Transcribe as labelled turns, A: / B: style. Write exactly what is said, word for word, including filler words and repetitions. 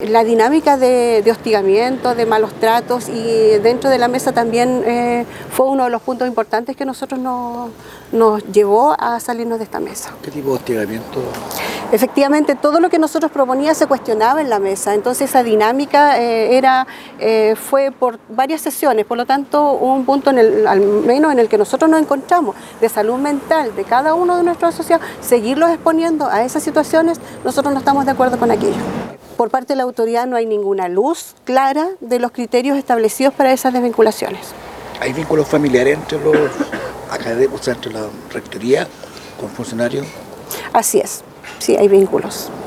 A: la dinámica de, de hostigamiento, de malos tratos, y dentro de la mesa también eh, fue uno de los puntos importantes que nosotros nos, nos llevó a salirnos de esta mesa.
B: ¿Qué tipo de hostigamiento?
A: Efectivamente, todo lo que nosotros proponíamos se cuestionaba en la mesa, entonces esa dinámica eh, era, eh, fue por varias sesiones, por lo tanto un punto en el, al menos en el que nosotros nos encontramos, de salud mental de cada uno de nuestros asociados, seguirlos exponiendo a esas situaciones, nosotros no estamos de acuerdo con aquello. Por parte de la autoridad no hay ninguna luz clara de los criterios establecidos para esas desvinculaciones.
B: ¿Hay vínculos familiares entre los académicos, o sea, entre la rectoría con funcionarios?
A: Así es, sí, hay vínculos.